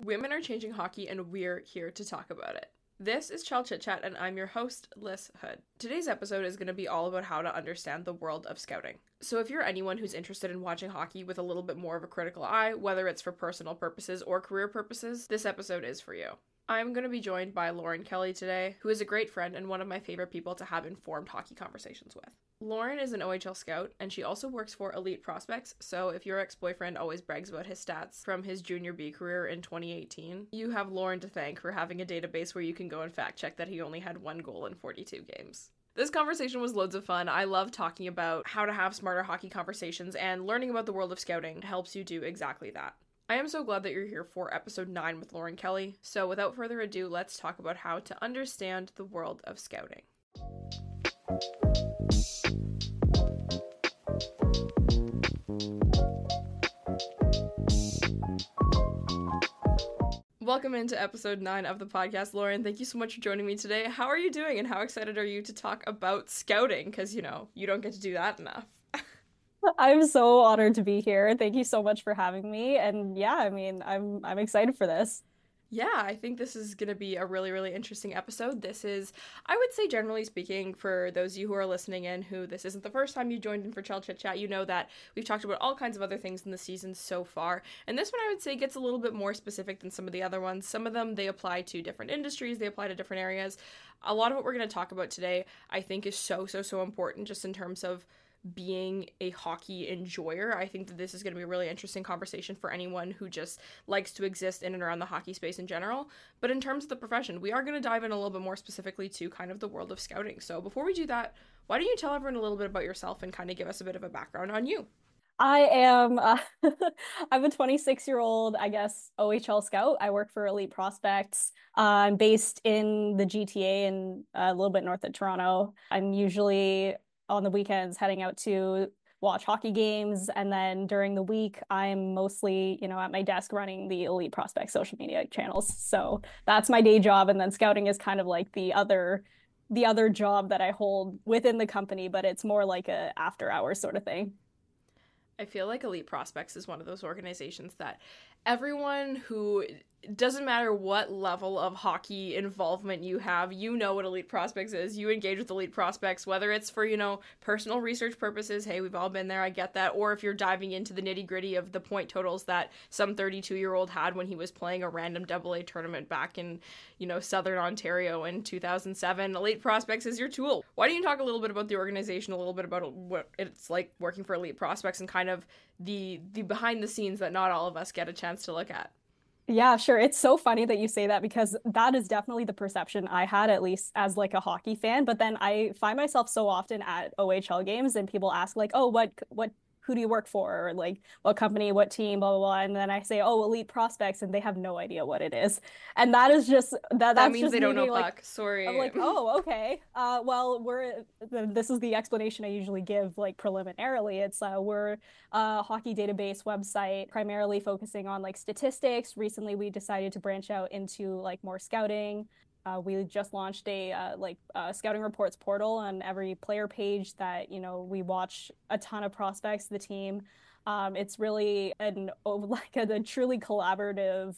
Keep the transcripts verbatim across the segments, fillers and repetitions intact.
Women are changing hockey, and we're here to talk about it. This is Chal Chit Chat, and I'm your host, Liz Hood. Today's episode is going to be all about how to understand the world of scouting. So if you're anyone who's interested in watching hockey with a little bit more of a critical eye, whether it's for personal purposes or career purposes, this episode is for you. I'm going to be joined by Lauren Kelly today, who is a great friend and one of my favorite people to have informed hockey conversations with. Lauren is an O H L scout, and she also works for Elite Prospects, so if your ex-boyfriend always brags about his stats from his junior B career in twenty eighteen, you have Lauren to thank for having a database where you can go and fact-check that he only had one goal in forty-two games. This conversation was loads of fun. I love talking about how to have smarter hockey conversations, and learning about the world of scouting helps you do exactly that. I am so glad that you're here for episode nine with Lauren Kelly. So without further ado, let's talk about how to understand the world of scouting. Welcome into episode nine of the podcast, Lauren. Thank you so much for joining me today. How are you doing, and how excited are you to talk about scouting? Because, you know, you don't get to do that enough. I'm so honored to be here. Thank you so much for having me. And yeah, I mean, I'm I'm excited for this. Yeah, I think this is going to be a really, really interesting episode. This is, I would say, generally speaking, for those of you who are listening in, who this isn't the first time you joined in for Chal Chit Chat, you know that we've talked about all kinds of other things in the season so far. And this one, I would say, gets a little bit more specific than some of the other ones. Some of them, they apply to different industries, they apply to different areas. A lot of what we're going to talk about today, I think, is so, so, so important just in terms of being a hockey enjoyer. I think that this is going to be a really interesting conversation for anyone who just likes to exist in and around the hockey space in general. But in terms of the profession, we are going to dive in a little bit more specifically to kind of the world of scouting. So before we do that, why don't you tell everyone a little bit about yourself and kind of give us a bit of a background on you? I am uh, I'm a twenty-six year old, I guess, O H L scout. I work for Elite Prospects. Uh, I'm based in the G T A and a little bit north of Toronto. I'm usually on the weekends heading out to watch hockey games, and then during the week I'm mostly, you know, at my desk running the Elite Prospects social media channels. So that's my day job, and then scouting is kind of like the other the other job that I hold within the company, but it's more like a after hours sort of thing. I feel like Elite Prospects is one of those organizations that everyone who, doesn't matter what level of hockey involvement you have, you know what Elite Prospects is. You engage with Elite Prospects, whether it's for, you know, personal research purposes. Hey, we've all been there, I get that. Or if you're diving into the nitty gritty of the point totals that some thirty-two year old had when he was playing a random double A tournament back in, you know, Southern Ontario in two thousand seven, Elite Prospects is your tool. Why don't you talk a little bit about the organization, a little bit about what it's like working for Elite Prospects, and kind of the the behind the scenes that not all of us get a chance to look at? Yeah, sure. It's so funny that you say that because that is definitely the perception I had, at least as like a hockey fan. But then I find myself so often at O H L games and people ask like, "Oh, what what who do you work for?" Or like, "What company, what team, blah blah blah." And then I say, "Oh, Elite Prospects," and they have no idea what it is. And that is just that That that's means just they me don't know being like, puck. I'm Sorry. like, oh, okay. Uh, well, we're this is the explanation I usually give, like preliminarily. It's uh, we're a hockey database website, primarily focusing on like statistics. Recently, we decided to branch out into like more scouting. Uh, we just launched a uh, like uh, scouting reports portal on every player page that, you know, we watch a ton of prospects, the team. Um, it's really an like a, a truly collaborative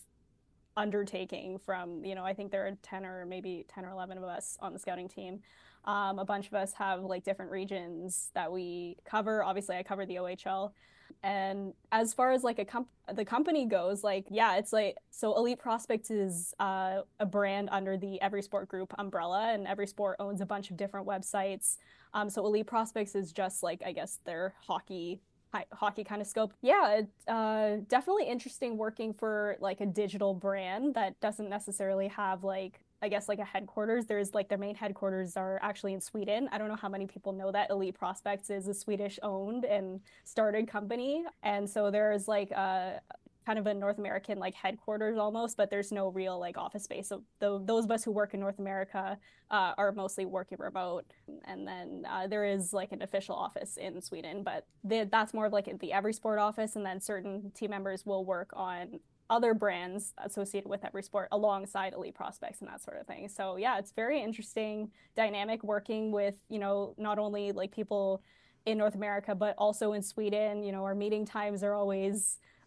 undertaking from, you know, I think there are ten or maybe ten or eleven of us on the scouting team. Um, a bunch of us have like different regions that we cover. Obviously, I cover the O H L. And as far as like a comp the company goes, like, yeah, it's like, so Elite Prospects is uh, a brand under the Every Sport Group umbrella, and Every Sport owns a bunch of different websites. Um, so Elite Prospects is just like, I guess, their hockey hockey kind of scope. Yeah, it, uh, definitely interesting working for like a digital brand that doesn't necessarily have like, I guess, like a headquarters. There's like their main headquarters are actually in Sweden. I don't know how many people know that Elite Prospects is a Swedish owned and started company. And so there's like a kind of a North American like headquarters almost, but there's no real like office space. So the, those of us who work in North America uh, are mostly working remote. And then uh, there is like an official office in Sweden, but the, that's more of like the Every Sport office. And then certain team members will work on other brands associated with Every Sport alongside Elite Prospects and that sort of thing. So yeah, it's very interesting dynamic working with, you know, not only like people in North America, but also in Sweden. You know, our meeting times are always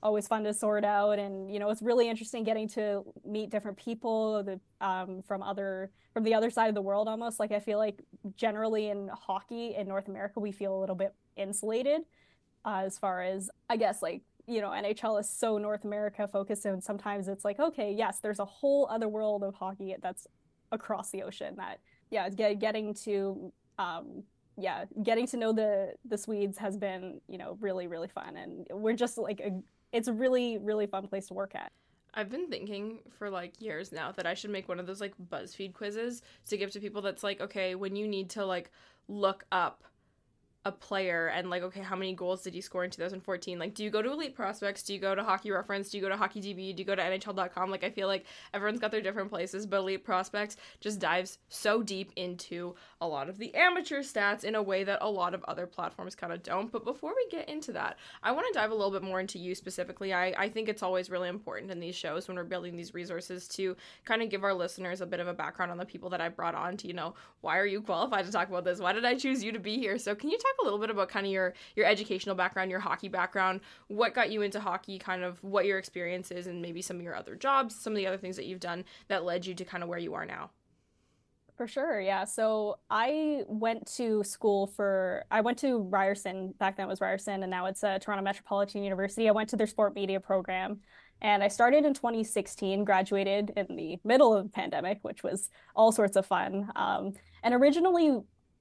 always fun to sort out. And, you know, it's really interesting getting to meet different people the, um, from other from the other side of the world almost. Like I feel like generally in hockey in North America, we feel a little bit insulated uh, as far as, I guess, like, you know, N H L is so North America focused, and sometimes it's like, okay, yes, there's a whole other world of hockey that's across the ocean that, yeah, get, getting to, um, yeah, getting to know the the Swedes has been, you know, really, really fun. And we're just like, a, it's a really, really fun place to work at. I've been thinking for like years now that I should make one of those like BuzzFeed quizzes to give to people that's like, okay, when you need to like look up a player and like, okay, how many goals did he score in two thousand fourteen? Like, do you go to Elite Prospects? Do you go to Hockey Reference? Do you go to Hockey D B? Do you go to N H L dot com? Like, I feel like everyone's got their different places, but Elite Prospects just dives so deep into a lot of the amateur stats in a way that a lot of other platforms kind of don't. But before we get into that, I want to dive a little bit more into you specifically. I, I think it's always really important in these shows when we're building these resources to kind of give our listeners a bit of a background on the people that I brought on to, you know, why are you qualified to talk about this? Why did I choose you to be here? So can you talk a little bit about kind of your your educational background, your hockey background, what got you into hockey, kind of what your experience is, and maybe some of your other jobs, some of the other things that you've done that led you to kind of where you are now? For sure, yeah. So I went to school for, I went to Ryerson, back then it was Ryerson, and now it's uh, Toronto Metropolitan University. I went to their sport media program, and I started in twenty sixteen, graduated in the middle of the pandemic, which was all sorts of fun. Um, and originally,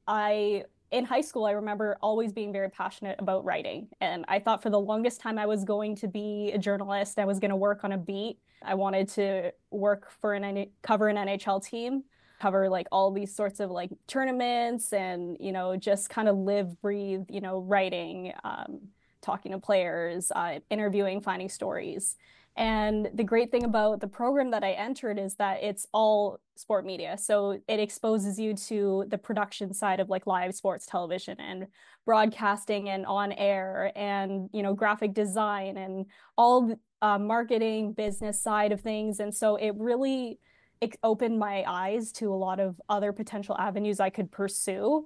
I in high school, I remember always being very passionate about writing. And I thought for the longest time I was going to be a journalist. I was going to work on a beat. I wanted to work for an cover an N H L team, cover like all these sorts of like tournaments and, you know, just kind of live, breathe, you know, writing, um, talking to players, uh, interviewing, finding stories. And the great thing about the program that I entered is that it's all sport media. So it exposes you to the production side of like live sports television and broadcasting and on air and, you know, graphic design and all the uh, marketing, business side of things. And so it really it opened my eyes to a lot of other potential avenues I could pursue.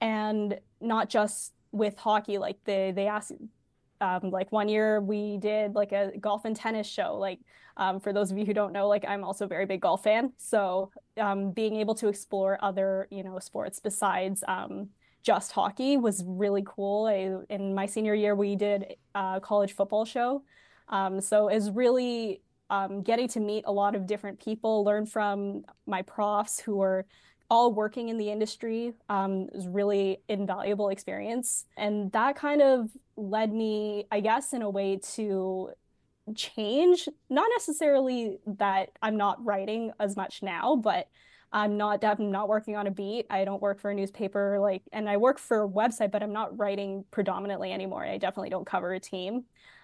And not just with hockey, like they they asked um, like one year we did like a golf and tennis show. Like um, for those of you who don't know, like I'm also a very big golf fan. So um, being able to explore other, you know, sports besides um, just hockey was really cool. I, in my senior year, we did a college football show. Um, so it's really um, getting to meet a lot of different people, learn from my profs who are all working in the industry um, is really invaluable experience. And that kind of led me, I guess, in a way to change, not necessarily that I'm not writing as much now, but I'm not I'm not working on a beat. I don't work for a newspaper, like, and I work for a website, but I'm not writing predominantly anymore. I definitely don't cover a team.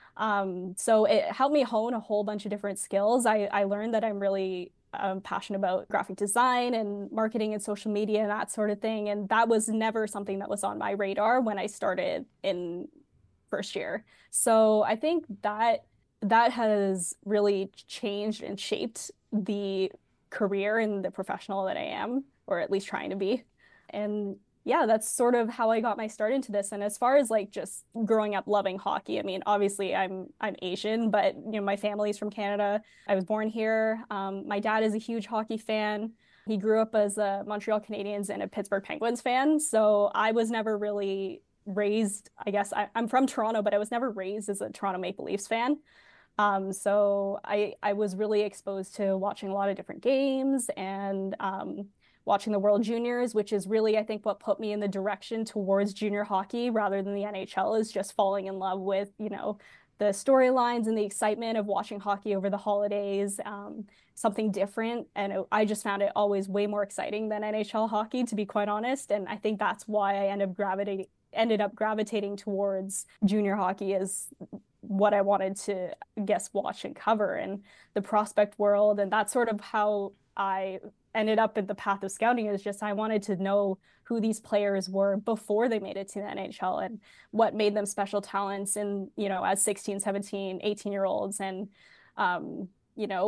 Um, so it helped me hone a whole bunch of different skills. I, I learned that I'm really um, passionate about graphic design and marketing and social media and that sort of thing. And that was never something that was on my radar when I started in first year. So I think that that has really changed and shaped the career and the professional that I am, or at least trying to be. And yeah, that's sort of how I got my start into this. And as far as like just growing up loving hockey, I mean, obviously I'm I'm Asian, but you know, my family's from Canada. I was born here. Um, my dad is a huge hockey fan. He grew up as a Montreal Canadiens and a Pittsburgh Penguins fan. So I was never really raised, I guess I, I'm from Toronto, but I was never raised as a Toronto Maple Leafs fan. Um, so I I was really exposed to watching a lot of different games and um, watching the World Juniors, which is really, I think, what put me in the direction towards junior hockey rather than the N H L, is just falling in love with, you know, the storylines and the excitement of watching hockey over the holidays, um, something different. And it, I just found it always way more exciting than N H L hockey, to be quite honest. And I think that's why I ended up gravitating ended up gravitating towards junior hockey as what I wanted to, I guess, watch and cover, and the prospect world. And that's sort of how I ended up in the path of scouting, is just I wanted to know who these players were before they made it to the N H L and what made them special talents and, you know, as sixteen, seventeen, eighteen year olds. And, um, you know,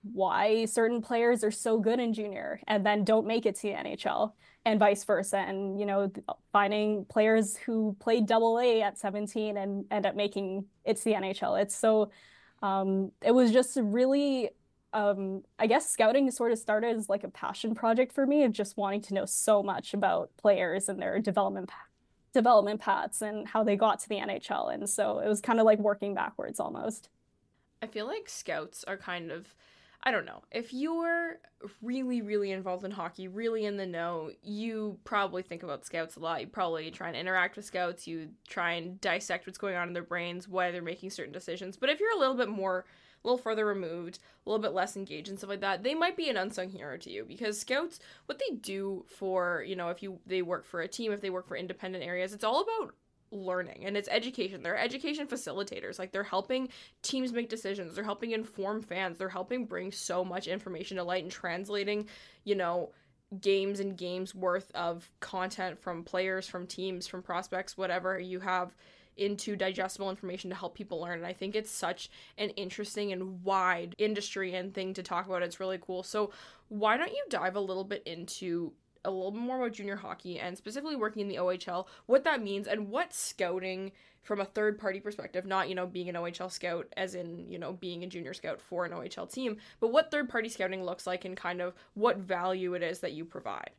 why certain players are so good in junior and then don't make it to the N H L and vice versa. And, you know, finding players who played double A at seventeen and end up making it to the N H L. It's so, um, it was just really, um, I guess scouting sort of started as like a passion project for me of just wanting to know so much about players and their development development paths and how they got to the N H L. And so it was kind of like working backwards almost. I feel like scouts are kind of, I don't know, if you're really, really involved in hockey, really in the know, you probably think about scouts a lot. You probably try and interact with scouts. You try and dissect what's going on in their brains, why they're making certain decisions. But if you're a little bit more, a little further removed, a little bit less engaged and stuff like that, they might be an unsung hero to you, because scouts, what they do for, you know, if you they work for a team, if they work for independent areas, it's all about learning and it's education. They're education facilitators. Like, they're helping teams make decisions, they're helping inform fans, they're helping bring so much information to light and translating, you know, games and games worth of content from players, from teams, from prospects, whatever you have, into digestible information to help people learn. And I think it's such an interesting and wide industry and thing to talk about. It's really cool. So why don't you dive a little bit into a little bit more about junior hockey and specifically working in the O H L, what that means and what scouting from a third party perspective, not, you know, being an O H L scout as in, you know, being a junior scout for an O H L team, but what third party scouting looks like and kind of what value it is that you provide.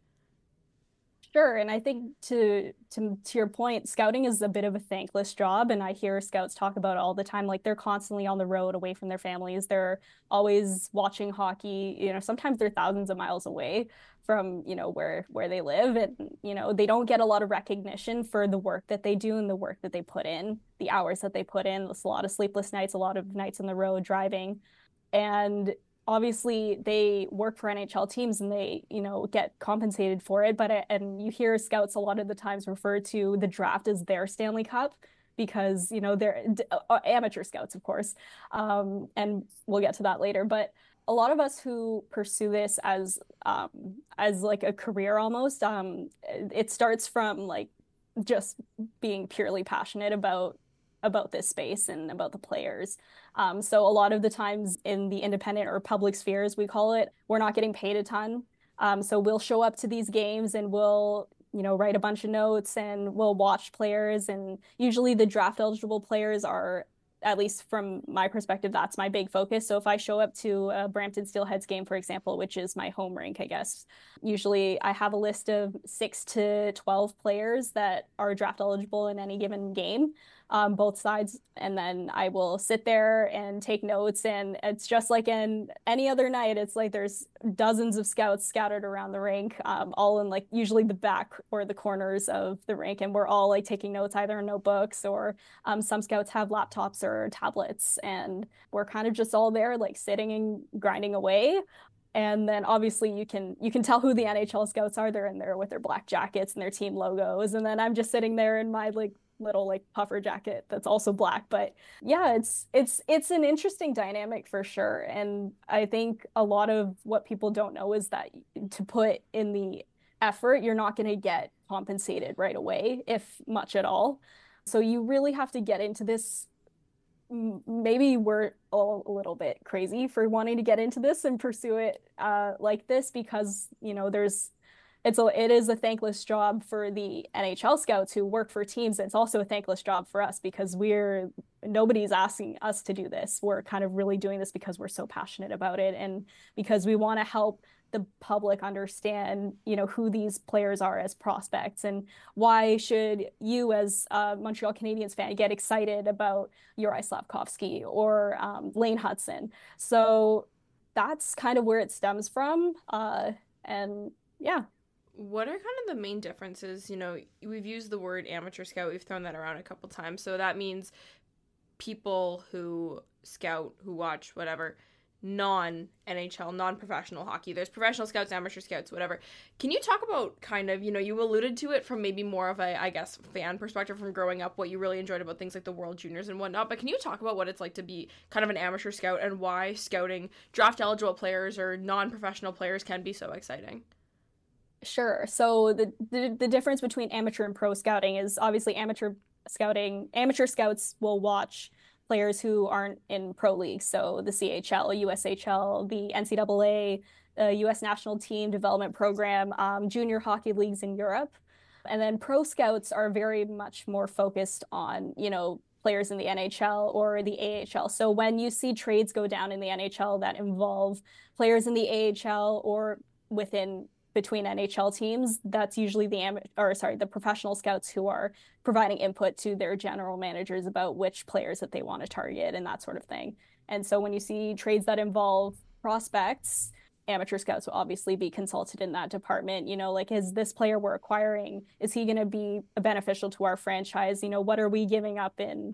Sure, and I think to to to your point, scouting is a bit of a thankless job, and I hear scouts talk about it all the time. Like, they're constantly on the road, away from their families. They're always watching hockey. You know, sometimes they're thousands of miles away from, you know, where where they live, and you know, they don't get a lot of recognition for the work that they do and the work that they put in, the hours that they put in. It's a lot of sleepless nights, a lot of nights on the road driving, and obviously they work for N H L teams and they, you know, get compensated for it. But, and you hear scouts a lot of the times refer to the draft as their Stanley Cup because, you know, they're uh, amateur scouts, of course. Um, and we'll get to that later. But a lot of us who pursue this as, um, as like a career almost, um, it starts from like just being purely passionate about about this space and about the players. Um, so a lot of the times in the independent or public spheres, we call it, we're not getting paid a ton. Um, so we'll show up to these games and we'll, you know, write a bunch of notes and we'll watch players. And usually the draft eligible players are, at least from my perspective, that's my big focus. So if I show up to a Brampton Steelheads game, for example, which is my home rink, I guess, usually I have a list of six to twelve players that are draft eligible in any given game. Um, both sides, and then I will sit there and take notes, and it's just like in any other night. It's like there's dozens of scouts scattered around the rink, um, all in like usually the back or the corners of the rink, and we're all like taking notes either in notebooks or um, some scouts have laptops or tablets, and we're kind of just all there like sitting and grinding away. And then obviously you can you can tell who the N H L scouts are. They're in there with their black jackets and their team logos, and then I'm just sitting there in my like little like puffer jacket that's also black. But yeah, it's it's it's an interesting dynamic for sure. And I think a lot of what people don't know is that to put in the effort, you're not going to get compensated right away, if much at all. So you really have to get into this. Maybe we're all a little bit crazy for wanting to get into this and pursue it uh, like this because, you know, there's it's a it is a thankless job for the N H L scouts who work for teams. It's also a thankless job for us because we're nobody's asking us to do this. We're kind of really doing this because we're so passionate about it and because we want to help the public understand, you know, who these players are as prospects and why should you as a Montreal Canadiens fan get excited about Juraj Slafkovsky or um, Lane Hutson. So that's kind of where it stems from. Uh, and yeah. What are kind of the main differences? You know, we've used the word amateur scout, we've thrown that around a couple times. So that means people who scout, who watch, whatever, non-N H L, non-professional hockey. There's professional scouts, amateur scouts, whatever. Can you talk about kind of, you know, you alluded to it from maybe more of a, I guess, fan perspective from growing up, what you really enjoyed about things like the World Juniors and whatnot, but can you talk about what it's like to be kind of an amateur scout and why scouting draft-eligible players or non-professional players can be so exciting? Sure. So the, the the difference between amateur and pro scouting is obviously amateur scouting. Amateur scouts will watch players who aren't in pro leagues, so the C H L, U S H L, the N C double A, the U S National Team Development Program, um, junior hockey leagues in Europe. And then pro scouts are very much more focused on, you know, players in the N H L or the A H L. So when you see trades go down in the N H L that involve players in the A H L or within between N H L teams, that's usually the am or sorry, the professional scouts who are providing input to their general managers about which players that they want to target and that sort of thing. And so when you see trades that involve prospects, amateur scouts will obviously be consulted in that department. You know, like, is this player we're acquiring, is he going to be beneficial to our franchise? You know, what are we giving up in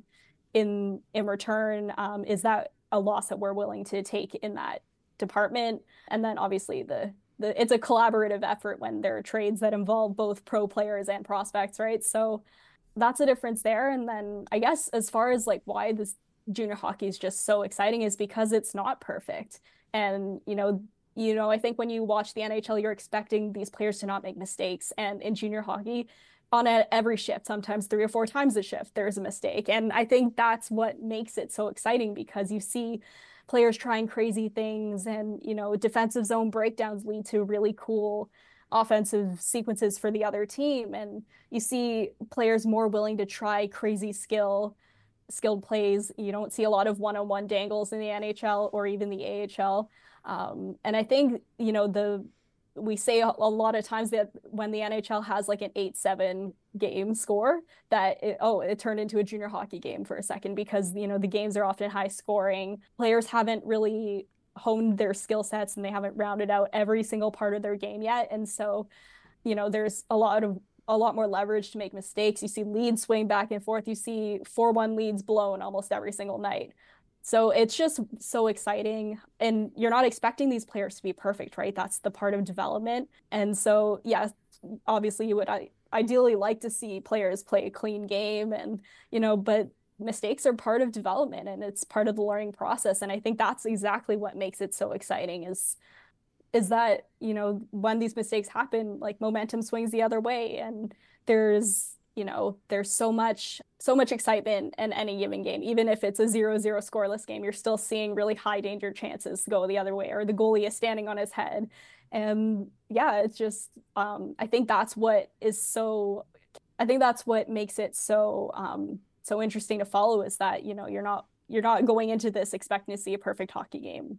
in in return? Um, is that a loss that we're willing to take in that department? And then obviously the the it's a collaborative effort when there are trades that involve both pro players and prospects, right? So that's a difference there. And then I guess as far as like why this junior hockey is just so exciting is because it's not perfect. And you know, you know, I think when you watch the N H L, you're expecting these players to not make mistakes. And in junior hockey, on a, every shift, sometimes three or four times a shift, there's a mistake. And I think that's what makes it so exciting, because you see players trying crazy things, and, you know, defensive zone breakdowns lead to really cool offensive sequences for the other team. And you see players more willing to try crazy skill, skilled plays. You don't see a lot of one-on-one dangles in the N H L or even the A H L. Um, and I think, you know, the we say a, a lot of times that when the N H L has like an eight seven game score, that it, oh, it turned into a junior hockey game for a second, because, you know, the games are often high scoring. Players haven't really honed their skill sets and they haven't rounded out every single part of their game yet. And so, you know, there's a lot of a lot more leverage to make mistakes. You see leads swing back and forth. You see four one leads blown almost every single night. So it's just so exciting. And you're not expecting these players to be perfect, right? That's the part of development. And so, yeah, obviously you would I, ideally like to see players play a clean game, and, you know, but mistakes are part of development and it's part of the learning process. And I think that's exactly what makes it so exciting is is that, you know, when these mistakes happen, like, momentum swings the other way, and there's, you know, there's so much, so much excitement in any given game. Even if it's a zero zero scoreless game, you're still seeing really high danger chances go the other way, or the goalie is standing on his head. And yeah, it's just, um, I think that's what is so, I think that's what makes it so, um, so interesting to follow, is that, you know, you're not, you're not going into this expecting to see a perfect hockey game.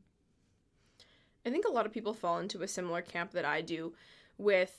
I think a lot of people fall into a similar camp that I do with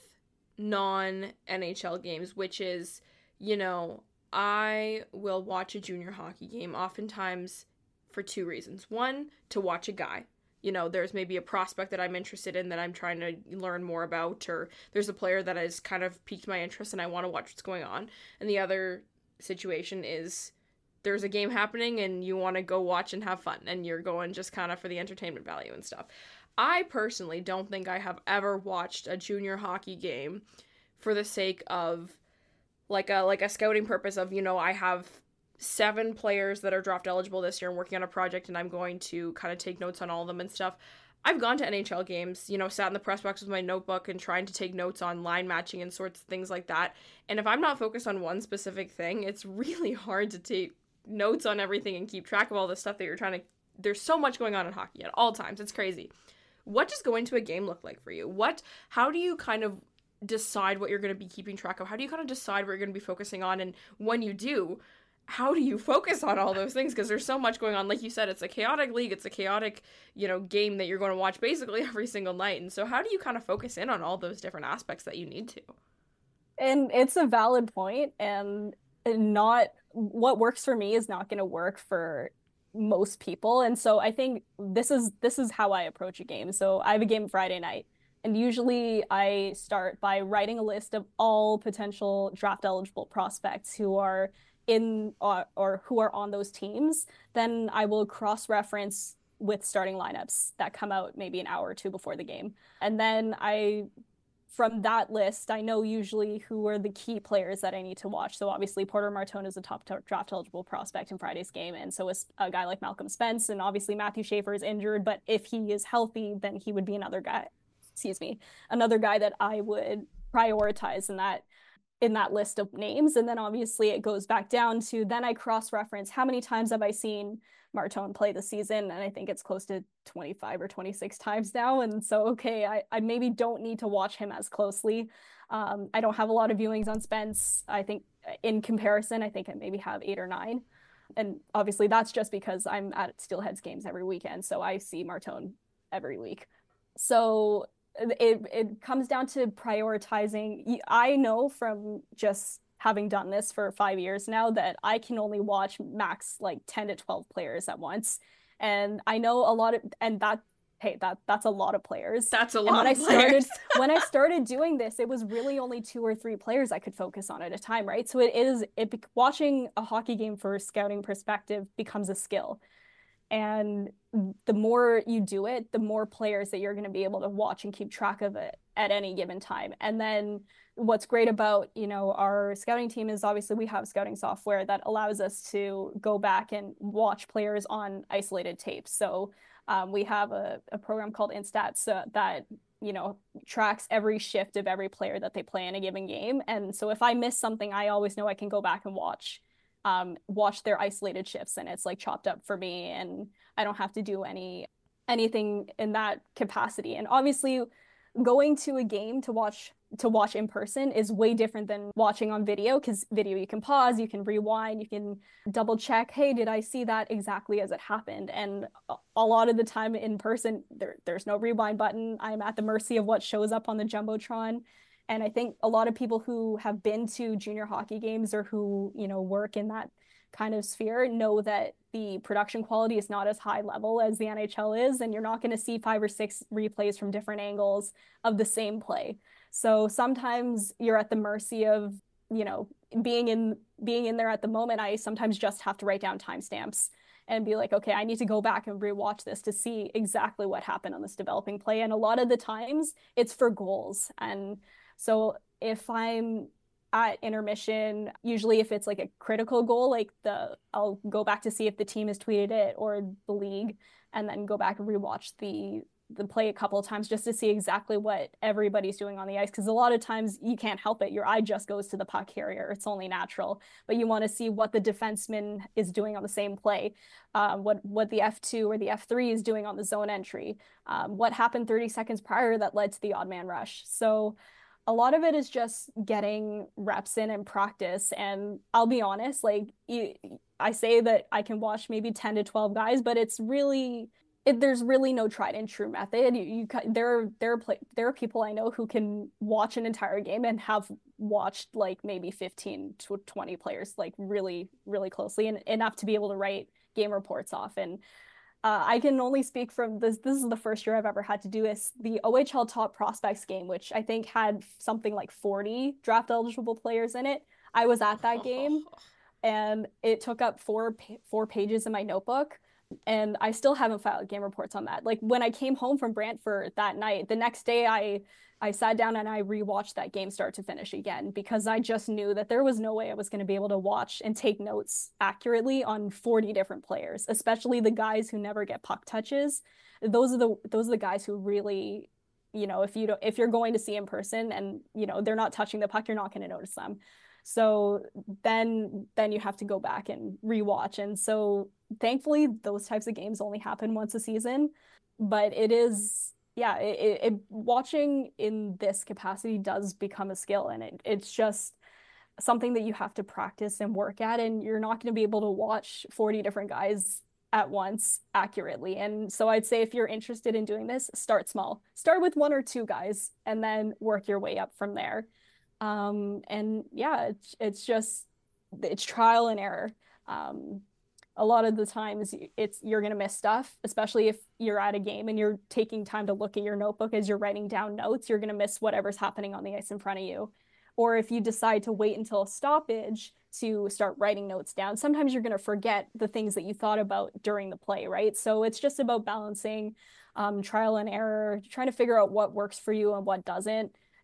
non-N H L games, which is, you know, I will watch a junior hockey game oftentimes for two reasons. One, to watch a guy. You know, there's maybe a prospect that I'm interested in that I'm trying to learn more about, or there's a player that has kind of piqued my interest and I want to watch what's going on. And the other situation is there's a game happening and you want to go watch and have fun, and you're going just kind of for the entertainment value and stuff. I personally don't think I have ever watched a junior hockey game for the sake of like a like a scouting purpose of, you know, I have seven players that are draft eligible this year and working on a project and I'm going to kind of take notes on all of them and stuff. I've gone to N H L games, you know, sat in the press box with my notebook and trying to take notes on line matching and sorts of things like that. And if I'm not focused on one specific thing, it's really hard to take notes on everything and keep track of all the stuff that you're trying to. There's so much going on in hockey at all times. It's crazy. What does going to a game look like for you? What, how do you kind of decide what you're going to be keeping track of? How do you kind of decide what you're going to be focusing on? And when you do, how do you focus on all those things? Because there's so much going on. Like you said, it's a chaotic league. It's a chaotic, you know, game that you're going to watch basically every single night. And so how do you kind of focus in on all those different aspects that you need to? And it's a valid point, and not what works for me is not going to work for most people. And so I think this is this is how I approach a game. So I have a game Friday night, and usually I start by writing a list of all potential draft eligible prospects who are in uh, or who are on those teams. Then I will cross-reference with starting lineups that come out maybe an hour or two before the game. And then I from that list, I know usually who are the key players that I need to watch. So obviously Porter Martone is a top t- draft eligible prospect in Friday's game, and so is a guy like Malcolm Spence, and obviously Matthew Schaefer is injured, but if he is healthy, then he would be another guy, excuse me, another guy that I would prioritize in that in that list of names. And then obviously it goes back down to, then I cross-reference how many times have I seen Martin play this season, and I think it's close to twenty-five or twenty-six times now. And so, okay, I, I maybe don't need to watch him as closely. Um, I don't have a lot of viewings on Spence. I think in comparison, I think I maybe have eight or nine. And obviously that's just because I'm at Steelheads games every weekend, so I see Martin every week. So it it comes down to prioritizing. I know from just having done this for five years now that I can only watch max like ten to twelve players at once. And I know a lot of, and that, hey, that that's a lot of players. That's a and lot when of I players. started, when I started doing this, it was really only two or three players I could focus on at a time, right? So it is, it watching a hockey game for a scouting perspective becomes a skill. And the more you do it, the more players that you're going to be able to watch and keep track of it at any given time. And then what's great about, you know, our scouting team is obviously we have scouting software that allows us to go back and watch players on isolated tapes. So um, we have a, a program called Instats uh, that, you know, tracks every shift of every player that they play in a given game. And so if I miss something, I always know I can go back and watch Um, watch their isolated shifts, and it's like chopped up for me, and I don't have to do any anything in that capacity. And obviously going to a game to watch to watch in person is way different than watching on video, because video you can pause, you can rewind, you can double check, hey, did I see that exactly as it happened? And a lot of the time in person there, there's no rewind button. I'm at the mercy of what shows up on the Jumbotron. And I think a lot of people who have been to junior hockey games or who, you know, work in that kind of sphere know that the production quality is not as high level as the N H L is, and you're not going to see five or six replays from different angles of the same play. So sometimes you're at the mercy of, you know, being in being in there at the moment. I sometimes just have to write down timestamps and be like, okay, I need to go back and rewatch this to see exactly what happened on this developing play. And a lot of the times it's for goals. And so if I'm at intermission, usually if it's like a critical goal, like the I'll go back to see if the team has tweeted it or the league, and then go back and rewatch the the play a couple of times just to see exactly what everybody's doing on the ice. Because a lot of times you can't help it. Your eye just goes to the puck carrier. It's only natural. But you want to see what the defenseman is doing on the same play, um, what what the F two or the F three is doing on the zone entry, um, what happened thirty seconds prior that led to the odd man rush. So a lot of it is just getting reps in and practice. And I'll be honest, like I say that I can watch maybe ten to twelve guys, but it's really, it, there's really no tried and true method. You, you there are there are play, there are people I know who can watch an entire game and have watched like maybe fifteen to twenty players like really, really closely, and enough to be able to write game reports off. And Uh, I can only speak from this. This is the first year I've ever had to do this. The O H L Top Prospects game, which I think had something like forty draft eligible players in it. I was at that game, and it took up four four pages in my notebook, and I still haven't filed game reports on that. Like when I came home from Brantford that night, the next day I I sat down and I rewatched that game start to finish again, because I just knew that there was no way I was going to be able to watch and take notes accurately on forty different players, especially the guys who never get puck touches. Those are the those are the guys who really, you know, if you don't, if you're going to see in person and, you know, they're not touching the puck, you're not going to notice them. So then then you have to go back and rewatch. And so thankfully those types of games only happen once a season, but it is yeah, it, it, watching in this capacity does become a skill, and it, it's just something that you have to practice and work at, and you're not going to be able to watch forty different guys at once accurately. And so I'd say if you're interested in doing this, start small. Start with one or two guys and then work your way up from there. Um, and yeah, it's, it's just, it's trial and error. Um, a lot of the times it's you're going to miss stuff, especially if you're at a game and you're taking time to look at your notebook as you're writing down notes. You're going to miss whatever's happening on the ice in front of you. Or if you decide to wait until a stoppage to start writing notes down, sometimes you're going to forget the things that you thought about during the play, right? So it's just about balancing um, trial and error, trying to figure out what works for you and what doesn't.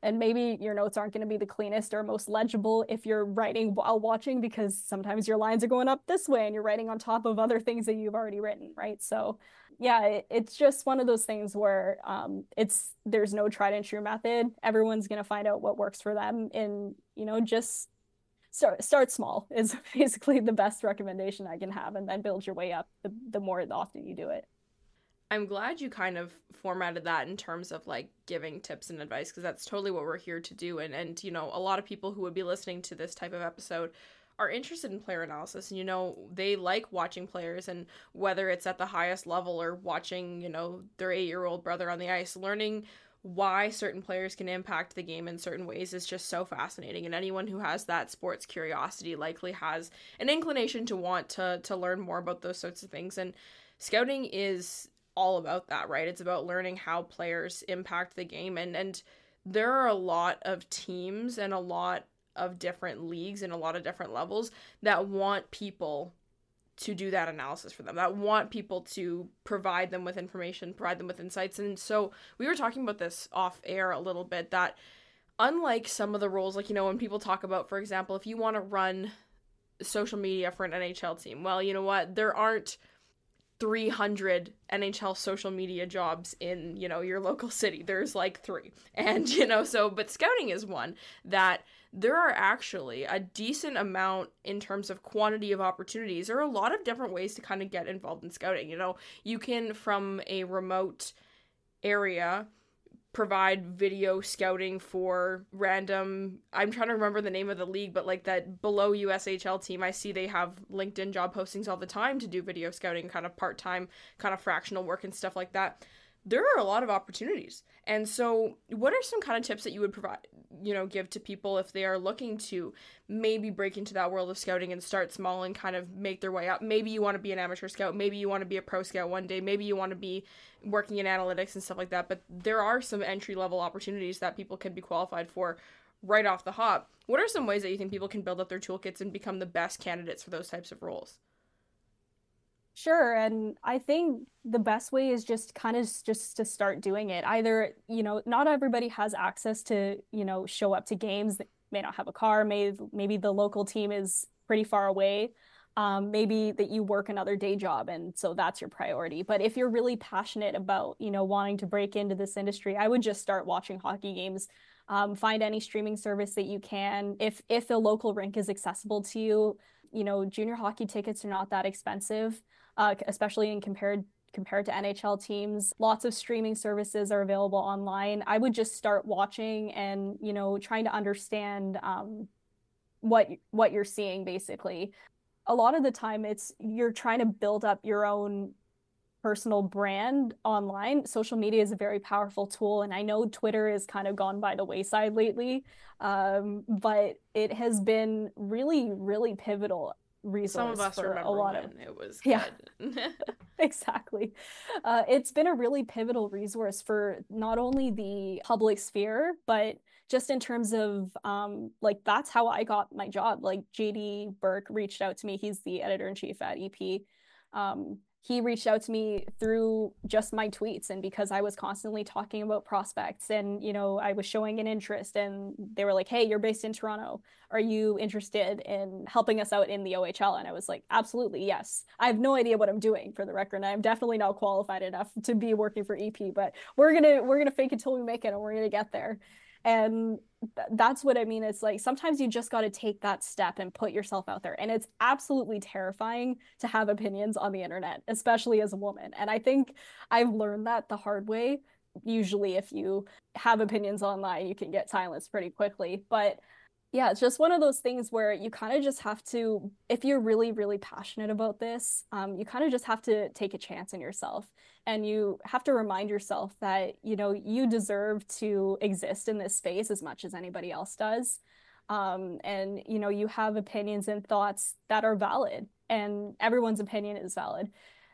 And maybe your notes aren't going to be the cleanest or most legible if you're writing while watching, because sometimes your lines are going up this way and you're writing on top of other things that you've already written, right? So yeah, it, it's just one of those things where um, it's there's no tried and true method. Everyone's going to find out what works for them, and you know, just start start small is basically the best recommendation I can have, and then build your way up the, the more often you do it. I'm glad you kind of formatted that in terms of like giving tips and advice, because that's totally what we're here to do. And, and, you know, a lot of people who would be listening to this type of episode are interested in player analysis, and, you know, they like watching players, and whether it's at the highest level or watching, you know, their eight-year-old brother on the ice, learning why certain players can impact the game in certain ways is just so fascinating. And anyone who has that sports curiosity likely has an inclination to want to to learn more about those sorts of things. And scouting is all about that, right? It's about learning how players impact the game, and and there are a lot of teams and a lot of different leagues and a lot of different levels that want people to do that analysis for them, that want people to provide them with information, provide them with insights. And so we were talking about this off air a little bit, that unlike some of the roles, like, you know, when people talk about, for example, if you want to run social media for an N H L team, well, you know what, there aren't three hundred N H L social media jobs in, you know, your local city. There's like three. And, you know, so, but scouting is one that there are actually a decent amount in terms of quantity of opportunities. There are a lot of different ways to kind of get involved in scouting. You know, you can, from a remote area, provide video scouting for random, I'm trying to remember the name of the league, but like that below U S H L team, I see they have LinkedIn job postings all the time to do video scouting, kind of part-time, kind of fractional work and stuff like that. There are a lot of opportunities. And so what are some kind of tips that you would provide, you know, give to people if they are looking to maybe break into that world of scouting and start small and kind of make their way up? Maybe you want to be an amateur scout, maybe you want to be a pro scout one day, maybe you want to be working in analytics and stuff like that, but there are some entry-level opportunities that people can be qualified for right off the hop. What are some ways that you think people can build up their toolkits and become the best candidates for those types of roles? Sure. And I think the best way is just kind of just to start doing it. Either, you know, not everybody has access to, you know, show up to games, they may not have a car, maybe maybe the local team is pretty far away. Um, maybe that you work another day job, and so that's your priority. But if you're really passionate about, you know, wanting to break into this industry, I would just start watching hockey games. Um, find any streaming service that you can. If if a local rink is accessible to you, you know, junior hockey tickets are not that expensive, uh, especially in compared compared to N H L teams. Lots of streaming services are available online. I would just start watching and, you know, trying to understand um, what what you're seeing, basically. A lot of the time it's you're trying to build up your own personal brand online. Social media is a very powerful tool, and I know Twitter has kind of gone by the wayside lately, um, but it has been really, really pivotal resource. Some of us for remember a lot when of it was yeah. good. Exactly. Uh, it's been a really pivotal resource for not only the public sphere, but just in terms of um, like that's how I got my job. Like J D Burke reached out to me. He's the editor-in-chief at E P. Um, he reached out to me through just my tweets, and because I was constantly talking about prospects, and you know, I was showing an interest, and they were like, hey, you're based in Toronto, are you interested in helping us out in the O H L? And I was like, absolutely, yes. I have no idea what I'm doing, for the record, and I'm definitely not qualified enough to be working for E P, but we're gonna we're gonna fake it till we make it, and we're gonna get there. And th- that's what I mean. It's like sometimes you just got to take that step and put yourself out there. And it's absolutely terrifying to have opinions on the internet, especially as a woman. And I think I've learned that the hard way. Usually, if you have opinions online, you can get silenced pretty quickly. But yeah, it's just one of those things where you kind of just have to, if you're really, really passionate about this, um, you kind of just have to take a chance in yourself. And you have to remind yourself that, you know, you deserve to exist in this space as much as anybody else does. Um, and, you know, you have opinions and thoughts that are valid, and everyone's opinion is valid.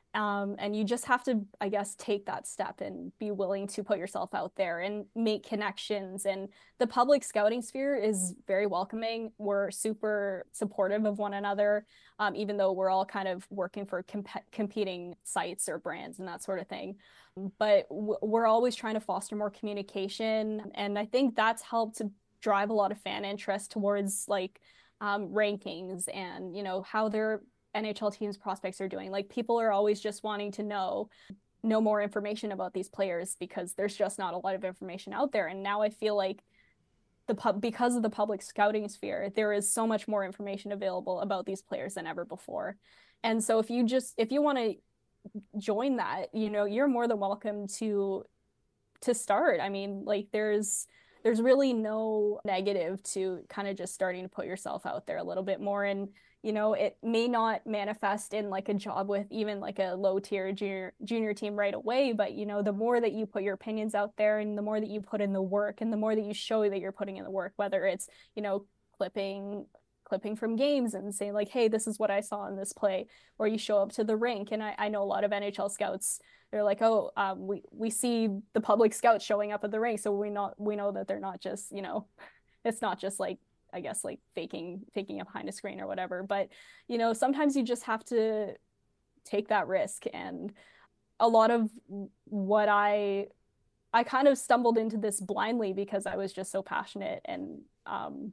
Um, and you just have to, I guess, take that step and be willing to put yourself out there and make connections. And the public scouting sphere is very welcoming. We're super supportive of one another, um, even though we're all kind of working for comp competing sites or brands and that sort of thing. But we're always trying to foster more communication. And I think that's helped to drive a lot of fan interest towards like um, rankings and, you know, how they're N H L teams prospects are doing. Like people are always just wanting to know know more information about these players because there's just not a lot of information out there. And now I feel like the pub because of the public scouting sphere, there is so much more information available about these players than ever before. And so if you just if you want to join that, you know, you're more than welcome to to start. I mean, like there's there's really no negative to kind of just starting to put yourself out there a little bit more. And you know, it may not manifest in like a job with even like a low tier junior junior team right away, but you know, the more that you put your opinions out there and the more that you put in the work and the more that you show that you're putting in the work, whether it's, you know, clipping clipping from games and saying like, hey, this is what I saw in this play, or you show up to the rink. And I, I know a lot of N H L scouts, they're like, oh, um, we, we see the public scouts showing up at the rink. So we not, we know that they're not just, you know, it's not just like, I guess like faking, faking up behind a screen or whatever. But, you know, sometimes you just have to take that risk. And a lot of what I, I kind of stumbled into this blindly because I was just so passionate and, um,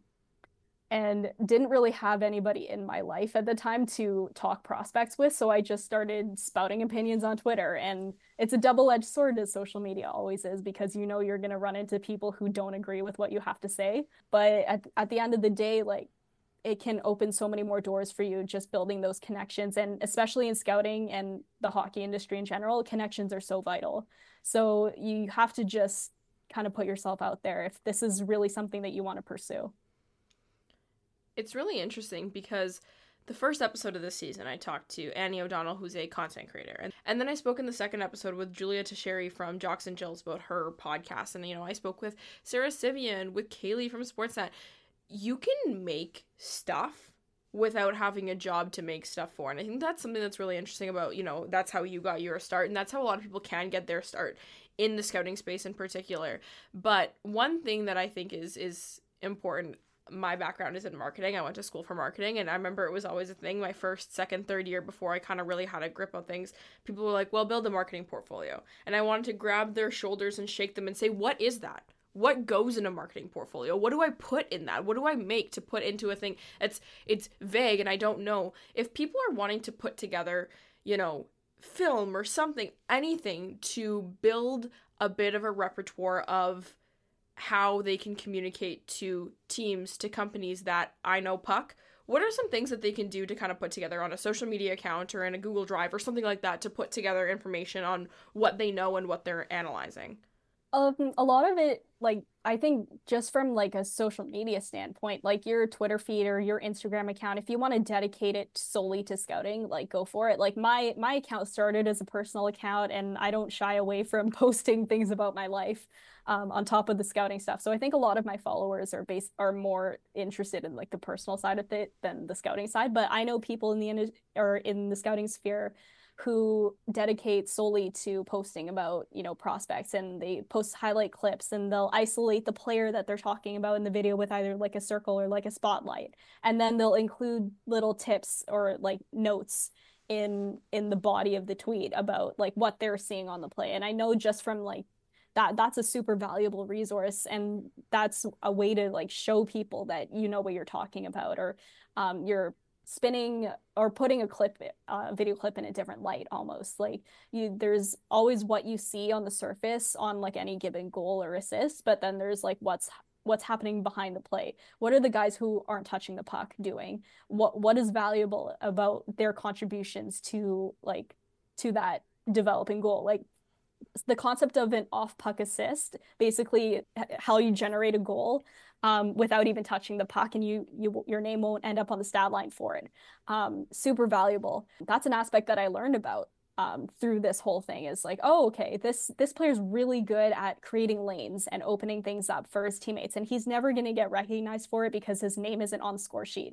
and didn't really have anybody in my life at the time to talk prospects with. So I just started spouting opinions on Twitter. And it's a double-edged sword, as social media always is, because you know you're going to run into people who don't agree with what you have to say. But at, at the end of the day, like, it can open so many more doors for you just building those connections. And especially in scouting and the hockey industry in general, connections are so vital. So you have to just kind of put yourself out there if this is really something that you want to pursue. It's really interesting because the first episode of this season, I talked to Annie O'Donnell, who's a content creator. And, and then I spoke in the second episode with Julia Teixeira from Jocks and Jills about her podcast. And, you know, I spoke with Sarah Sivian, with Kaylee from Sportsnet. You can make stuff without having a job to make stuff for. And I think that's something that's really interesting about, you know, that's how you got your start. And that's how a lot of people can get their start in the scouting space in particular. But one thing that I think is is important, my background is in marketing. I went to school for marketing, and I remember it was always a thing my first, second, third year before I kind of really had a grip on things. People were like, well, build a marketing portfolio. And I wanted to grab their shoulders and shake them and say, what is that? What goes in a marketing portfolio? What do I put in that? What do I make to put into a thing? It's it's vague, and I don't know. If people are wanting to put together, you know, film or something, anything to build a bit of a repertoire of how they can communicate to teams, to companies that I know puck, what are some things that they can do to kind of put together on a social media account or in a Google Drive or something like that to put together information on what they know and what they're analyzing? Um, a lot of it, like, I think just from like a social media standpoint, like your Twitter feed or your Instagram account, if you want to dedicate it solely to scouting, like go for it. Like my my account started as a personal account, and I don't shy away from posting things about my life um, on top of the scouting stuff. So I think a lot of my followers are based are more interested in like the personal side of it than the scouting side. But I know people in the or in the scouting sphere who dedicate solely to posting about, you know, prospects, and they post highlight clips and they'll isolate the player that they're talking about in the video with either like a circle or like a spotlight. And then they'll include little tips or like notes in in the body of the tweet about like what they're seeing on the play. And I know just from like that that's a super valuable resource, and that's a way to like show people that you know what you're talking about, or um, you're spinning or putting a clip, a uh, video clip in a different light almost. Like you, there's always what you see on the surface on like any given goal or assist, but then there's like what's what's happening behind the play. What are the guys who aren't touching the puck doing? What what is valuable about their contributions to like to that developing goal? Like the concept of an off puck assist, basically how you generate a goal um, without even touching the puck, and you you your name won't end up on the stat line for it. Um, super valuable. That's an aspect that I learned about um, through this whole thing. Is like, oh, okay, this this player's really good at creating lanes and opening things up for his teammates, and he's never going to get recognized for it because his name isn't on the score sheet.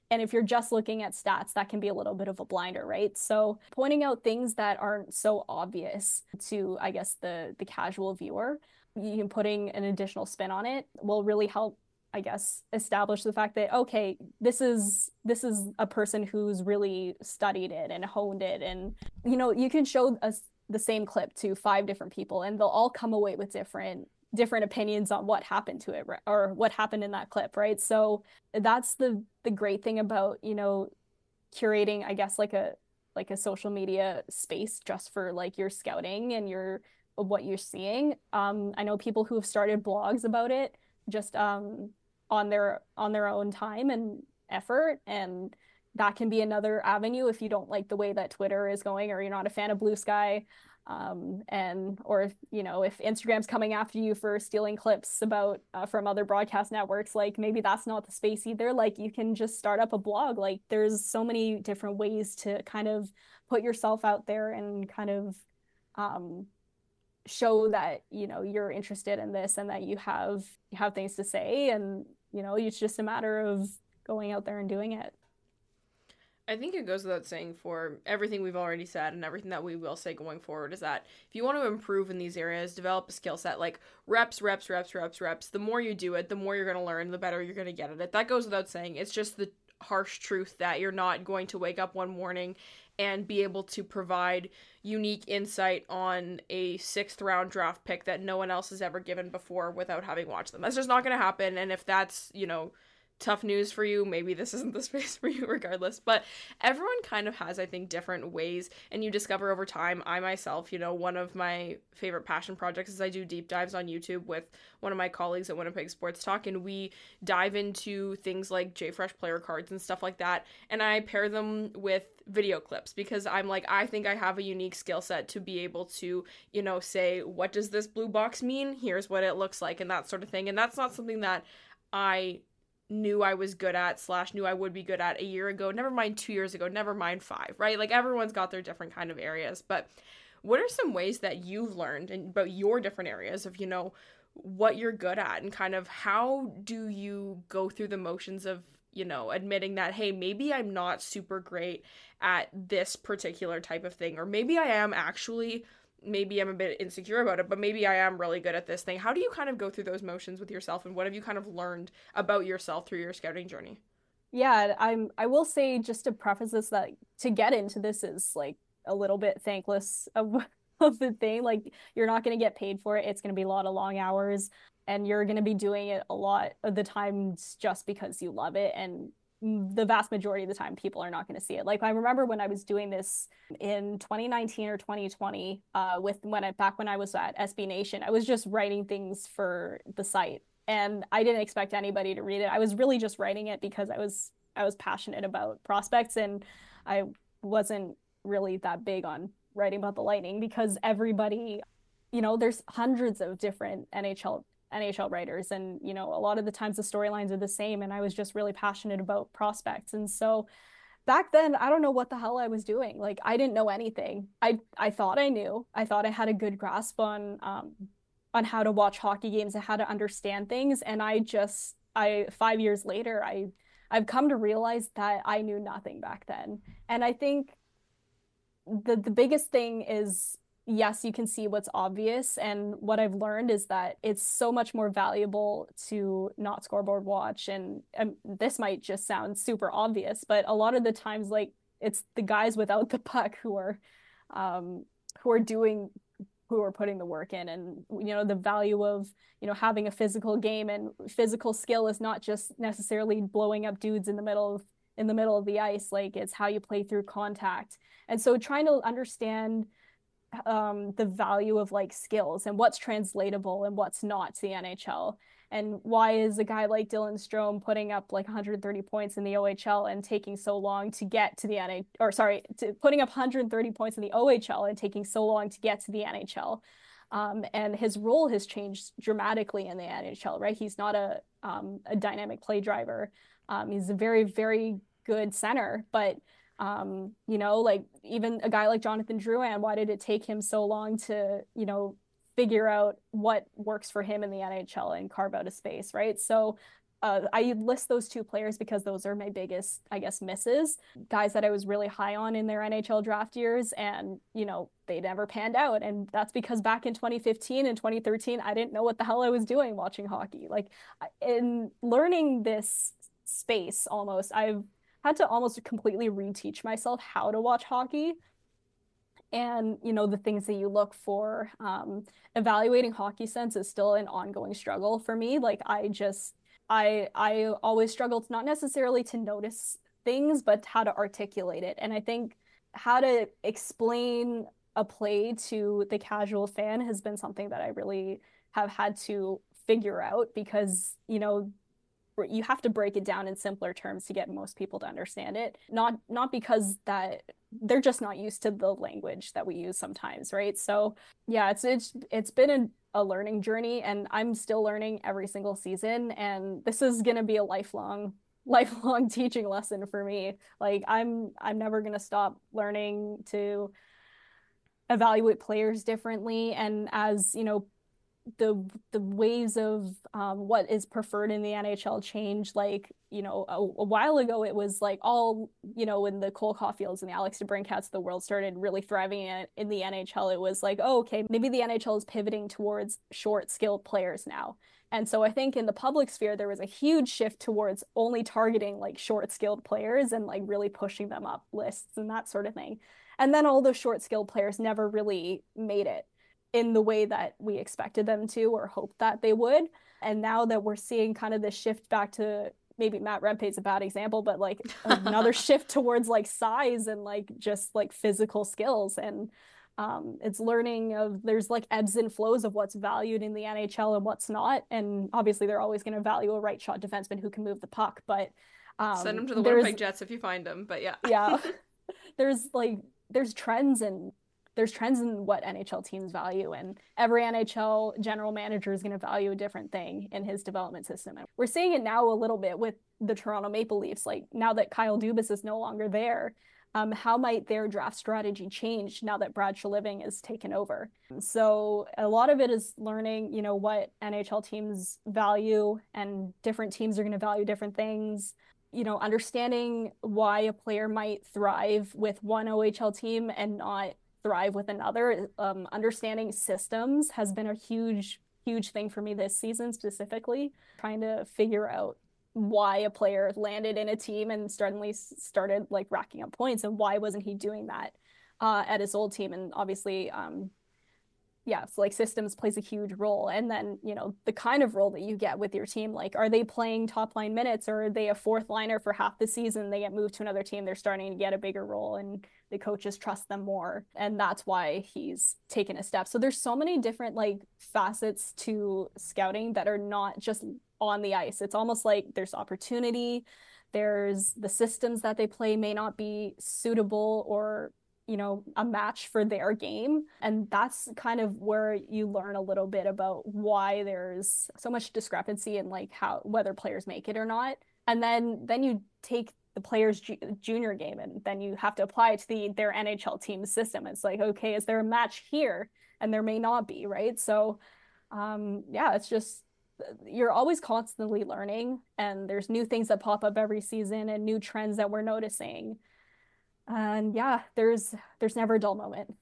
And if you're just looking at stats, that can be a little bit of a blinder, right? So pointing out things that aren't so obvious to, I guess, the the casual viewer, you putting an additional spin on it will really help, I guess, establish the fact that, okay, this is this is a person who's really studied it and honed it. And, you know, you can show us the same clip to five different people and they'll all come away with different different opinions on what happened to it or what happened in that clip, right? So that's the the great thing about, you know, curating, I guess, like a like a social media space just for like your scouting and your what you're seeing. Um, I know people who have started blogs about it just um on their on their own time and effort, and that can be another avenue if you don't like the way that Twitter is going or you're not a fan of Blue Sky. Um, and or if, you know, if Instagram's coming after you for stealing clips about uh, from other broadcast networks, like maybe that's not the space either. Like you can just start up a blog. Like there's so many different ways to kind of put yourself out there and kind of um, show that, you know, you're interested in this and that you have you have things to say, and you know, it's just a matter of going out there and doing it. I think it goes without saying for everything we've already said and everything that we will say going forward is that if you want to improve in these areas, develop a skill set, like reps, reps, reps, reps, reps. The more you do it, the more you're going to learn, the better you're going to get at it. That goes without saying. It's just the harsh truth that you're not going to wake up one morning and be able to provide unique insight on a sixth round draft pick that no one else has ever given before without having watched them. That's just not going to happen. And if that's, you know, tough news for you, maybe this isn't the space for you regardless. But everyone kind of has, I think, different ways, and you discover over time. I myself, you know, one of my favorite passion projects is I do deep dives on YouTube with one of my colleagues at Winnipeg Sports Talk, and we dive into things like JFresh player cards and stuff like that, and I pair them with video clips because I'm like, I think I have a unique skill set to be able to, you know, say, what does this blue box mean? Here's what it looks like, and that sort of thing. And that's not something that I knew I was good at slash knew I would be good at a year ago, never mind two years ago, never mind five, right? Like everyone's got their different kind of areas. But what are some ways that you've learned and about your different areas of, you know, what you're good at, and kind of how do you go through the motions of, you know, admitting that, hey, maybe I'm not super great at this particular type of thing, or maybe I am actually, maybe I'm a bit insecure about it, but maybe I am really good at this thing. How do you kind of go through those motions with yourself, and what have you kind of learned about yourself through your scouting journey? Yeah, I'm I will say, just to preface this, that to get into this is like a little bit thankless of of the thing. Like you're not going to get paid for it. It's going to be a lot of long hours, and you're going to be doing it a lot of the times just because you love it, and the vast majority of the time people are not going to see it. Like I remember when I was doing this in twenty nineteen or twenty twenty, uh, with when I back when I was at S B Nation, I was just writing things for the site, and I didn't expect anybody to read it. I was really just writing it because I was I was passionate about prospects, and I wasn't really that big on writing about the Lightning because everybody, you know, there's hundreds of different N H L N H L writers, and you know, a lot of the times the storylines are the same, and I was just really passionate about prospects. And so back then, I don't know what the hell I was doing. Like I didn't know anything. I I thought I knew. I thought I had a good grasp on um on how to watch hockey games and how to understand things, and I just I five years later, I I've come to realize that I knew nothing back then. And I think the the biggest thing is, yes, you can see what's obvious. And what I've learned is that it's so much more valuable to not scoreboard watch. And, and this might just sound super obvious, but a lot of the times, like it's the guys without the puck who are, um, who are doing, who are putting the work in. And, you know, the value of, you know, having a physical game and physical skill is not just necessarily blowing up dudes in the middle of, in the middle of the ice. Like it's how you play through contact. And so trying to understand um the value of like skills and what's translatable and what's not to the N H L, and why is a guy like Dylan Strome putting up like one hundred thirty points in the O H L and taking so long to get to the N H L, or sorry, to putting up one hundred thirty points in the O H L and taking so long to get to the N H L. Um, and his role has changed dramatically in the N H L, right? He's not a um, a dynamic play driver. Um, he's a very, very good center, but Um, you know, like even a guy like Jonathan Drouin, why did it take him so long to, you know, figure out what works for him in the N H L and carve out a space, right? So uh, I list those two players because those are my biggest, I guess, misses. Guys that I was really high on in their N H L draft years, and, you know, they never panned out. And that's because back in twenty fifteen and twenty thirteen, I didn't know what the hell I was doing watching hockey. Like, in learning this space almost, I've had to almost completely reteach myself how to watch hockey. And, you know, the things that you look for. Um, evaluating hockey sense is still an ongoing struggle for me. Like, I just, I I always struggled not necessarily to notice things, but how to articulate it. And I think how to explain a play to the casual fan has been something that I really have had to figure out because, you know, you have to break it down in simpler terms to get most people to understand it. Not not because that they're just not used to the language that we use sometimes, right? So yeah, it's it's it's been a, a learning journey, and I'm still learning every single season, and this is gonna be a lifelong lifelong teaching lesson for me. Like I'm I'm never gonna stop learning to evaluate players differently, and as you know, the the ways of um, what is preferred in the N H L change. Like, you know, a, a while ago it was like all, you know, when the Cole Caulfields and the Alex DeBrincats of the world started really thriving in, in the N H L, it was like, oh, okay, maybe the N H L is pivoting towards short skilled players now. And so I think in the public sphere, there was a huge shift towards only targeting like short skilled players and like really pushing them up lists and that sort of thing. And then all those short skilled players never really made it in the way that we expected them to or hoped that they would. And now that we're seeing kind of this shift back to, maybe Matt Rempe's a bad example, but like another shift towards like size and like just like physical skills. And um, it's learning of there's like ebbs and flows of what's valued in the N H L and what's not. And obviously they're always going to value a right shot defenseman who can move the puck, but um, send them to the Winnipeg Jets if you find them. But yeah, yeah, there's like there's trends and there's trends in what N H L teams value, and every N H L general manager is going to value a different thing in his development system. And we're seeing it now a little bit with the Toronto Maple Leafs. Like now that Kyle Dubas is no longer there, um, how might their draft strategy change now that Brad Treliving is taken over? So a lot of it is learning, you know, what N H L teams value, and different teams are going to value different things. You know, understanding why a player might thrive with one O H L team and not thrive with another. Um, understanding systems has been a huge, huge thing for me this season specifically, trying to figure out why a player landed in a team and suddenly started like racking up points, and why wasn't he doing that uh, at his old team. And obviously, um, yeah, so like systems plays a huge role. And then, you know, the kind of role that you get with your team, like, are they playing top line minutes, or are they a fourth liner for half the season? They get moved to another team, they're starting to get a bigger role, and the coaches trust them more. And that's why he's taken a step. So there's so many different like facets to scouting that are not just on the ice. It's almost like there's opportunity, there's the systems that they play may not be suitable or, you know, a match for their game. And that's kind of where you learn a little bit about why there's so much discrepancy in like how, whether players make it or not. And then, then you take the player's ju- junior game, and then you have to apply it to the, their N H L team system. It's like, okay, is there a match here? And there may not be, right? So um, yeah, it's just, you're always constantly learning, and there's new things that pop up every season and new trends that we're noticing. And yeah, there's there's never a dull moment.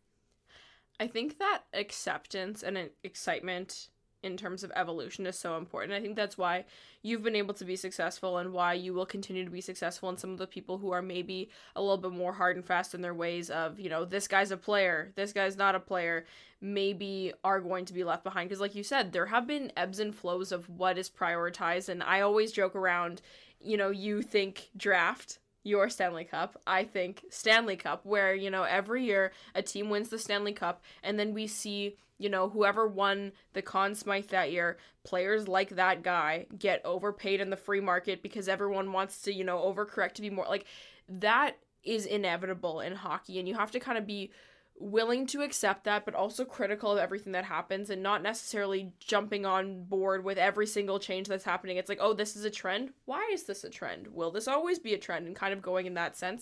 I think that acceptance and excitement in terms of evolution is so important. I think that's why you've been able to be successful, and why you will continue to be successful. And some of the people who are maybe a little bit more hard and fast in their ways of, you know, this guy's a player, this guy's not a player, maybe are going to be left behind. Because like you said, there have been ebbs and flows of what is prioritized. And I always joke around, you know, you think draft your Stanley Cup, I think Stanley Cup, where, you know, every year a team wins the Stanley Cup, and then we see, you know, whoever won the Conn Smythe that year, players like that guy get overpaid in the free market because everyone wants to, you know, overcorrect to be more, like, that is inevitable in hockey, and you have to kind of be willing to accept that, but also critical of everything that happens, and not necessarily jumping on board with every single change that's happening. It's like, oh, this is a trend? Why is this a trend? Will this always be a trend? And kind of going in that sense.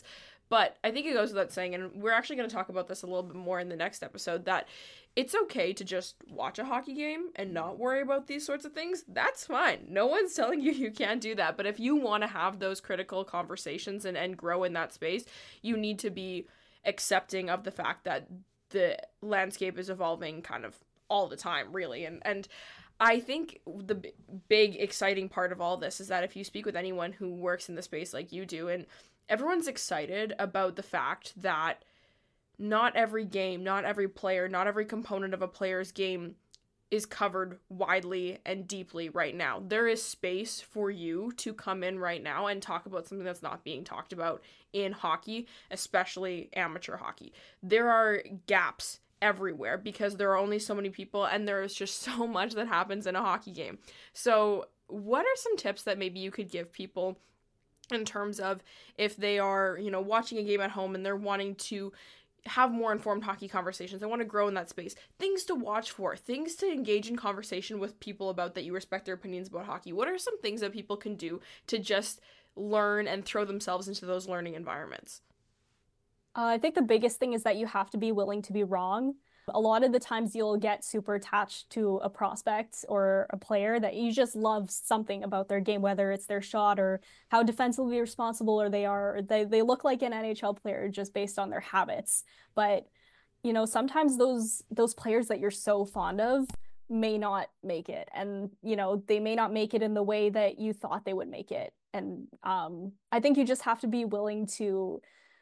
But I think it goes without saying, and we're actually going to talk about this a little bit more in the next episode, that it's okay to just watch a hockey game and not worry about these sorts of things. That's fine. No one's telling you you can't do that. But if you want to have those critical conversations and, and grow in that space, you need to be accepting of the fact that the landscape is evolving kind of all the time, really. And, and I think the b- big exciting part of all this is that if you speak with anyone who works in the space like you do, and everyone's excited about the fact that not every game, not every player, not every component of a player's game is covered widely and deeply right now. There is space for you to come in right now and talk about something that's not being talked about in hockey, especially amateur hockey. There are gaps everywhere because there are only so many people and there is just so much that happens in a hockey game. So what are some tips that maybe you could give people in terms of if they are, you know, watching a game at home and they're wanting to have more informed hockey conversations, they want to grow in that space, things to watch for, things to engage in conversation with people about that you respect their opinions about hockey? What are some things that people can do to just learn and throw themselves into those learning environments? Uh, I think the biggest thing is that you have to be willing to be wrong. A lot of the times you'll get super attached to a prospect or a player that you just love something about their game, whether it's their shot or how defensively responsible or they are. Or they, they look like an N H L player just based on their habits. But, you know, sometimes those those players that you're so fond of may not make it. And, you know, they may not make it in the way that you thought they would make it. And um, I think you just have to be willing to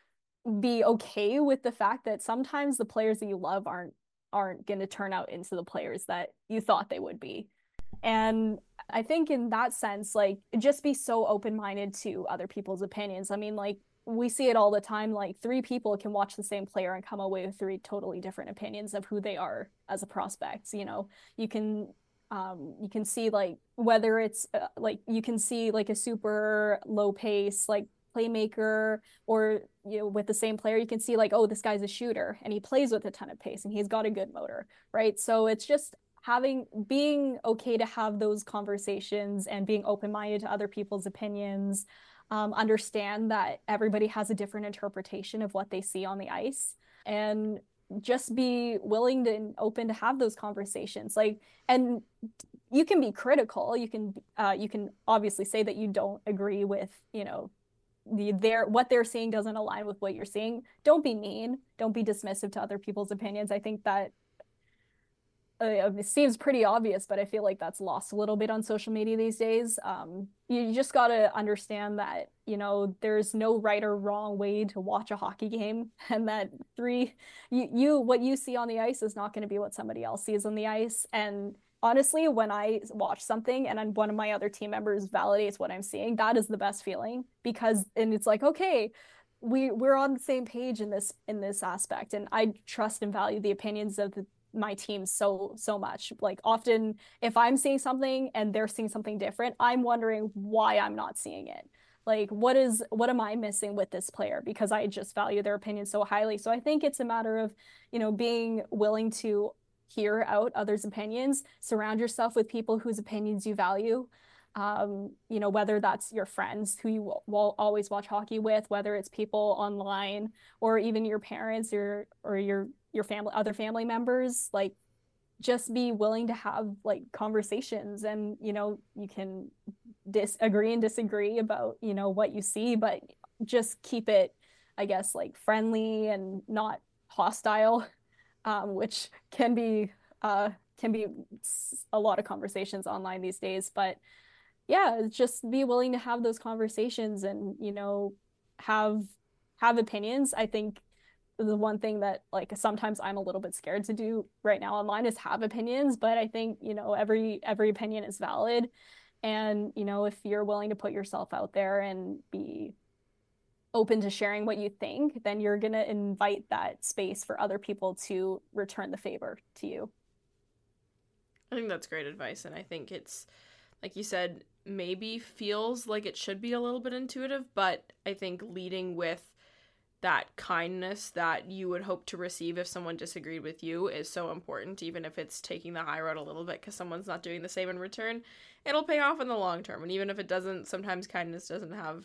be okay with the fact that sometimes the players that you love aren't aren't going to turn out into the players that you thought they would be. And I think in that sense, like, just be so open-minded to other people's opinions. I mean, like, we see it all the time, like three people can watch the same player and come away with three totally different opinions of who they are as a prospect. You know, you can um you can see like whether it's uh, like you can see like a super low pace like playmaker, or you know, with the same player you can see like, oh, this guy's a shooter and he plays with a ton of pace and he's got a good motor, right? So it's just having being okay to have those conversations and being open-minded to other people's opinions. Um, understand that everybody has a different interpretation of what they see on the ice, and just be willing to and open to have those conversations. Like, and you can be critical, you can uh, you can obviously say that you don't agree with, you know, the their what they're seeing doesn't align with what you're seeing. Don't be mean, don't be dismissive to other people's opinions. I think that uh, it seems pretty obvious, but I feel like that's lost a little bit on social media these days. Um, you just got to understand that, you know, there's no right or wrong way to watch a hockey game, and that three, you, you what you see on the ice is not going to be what somebody else sees on the ice. And honestly, when I watch something and then one of my other team members validates what I'm seeing, that is the best feeling, because and it's like, okay, we we're on the same page in this in this aspect, and I trust and value the opinions of the my team so so much. Like, often if I'm seeing something and they're seeing something different, I'm wondering why I'm not seeing it. Like, what is what am I missing with this player, because I just value their opinion so highly. So I think it's a matter of, you know, being willing to hear out others' opinions, surround yourself with people whose opinions you value. Um, you know, whether that's your friends who you will, will always watch hockey with, whether it's people online, or even your parents or or your your family, other family members. Like, just be willing to have like conversations, and you know, you can disagree and disagree about, you know, what you see, but just keep it, I guess, like friendly and not hostile, um, which can be uh can be a lot of conversations online these days. But yeah, just be willing to have those conversations and, you know, have have opinions. I think the one thing that like sometimes I'm a little bit scared to do right now online is have opinions, but I think, you know, every every opinion is valid. And, you know, if you're willing to put yourself out there and be open to sharing what you think, then you're going to invite that space for other people to return the favor to you. I think that's great advice, and I think it's, like you said, maybe feels like it should be a little bit intuitive, but I think leading with that kindness that you would hope to receive if someone disagreed with you is so important, even if it's taking the high road a little bit because someone's not doing the same in return. It'll pay off in the long term, and even if it doesn't, sometimes kindness doesn't have